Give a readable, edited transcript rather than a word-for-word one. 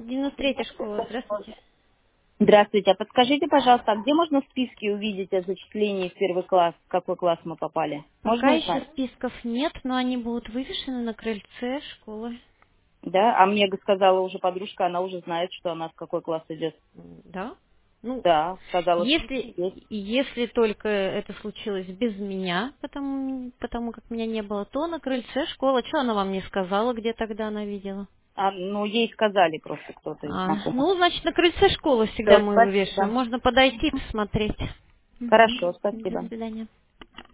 93-я школа, здравствуйте. Здравствуйте. А подскажите, пожалуйста, а где можно в списке увидеть о зачислении в первый класс, в какой класс мы попали? Пока Можно еще узнать? списков нет, но они будут вывешены на крыльце школы. Да? А мне сказала уже подружка, она уже знает, что она в какой класс идет. Да? Ну, Да, сказала, в списке если, есть. если только это случилось без меня, потому как меня не было, то на крыльце школы. Что она вам не сказала, где тогда она видела? Ну, ей сказали просто кто-то из знакомых. Ну, значит, на крыльце школы всегда Да, мы вывешиваем. спасибо. Можно подойти и посмотреть. Мгм. Хорошо, До спасибо. свидания.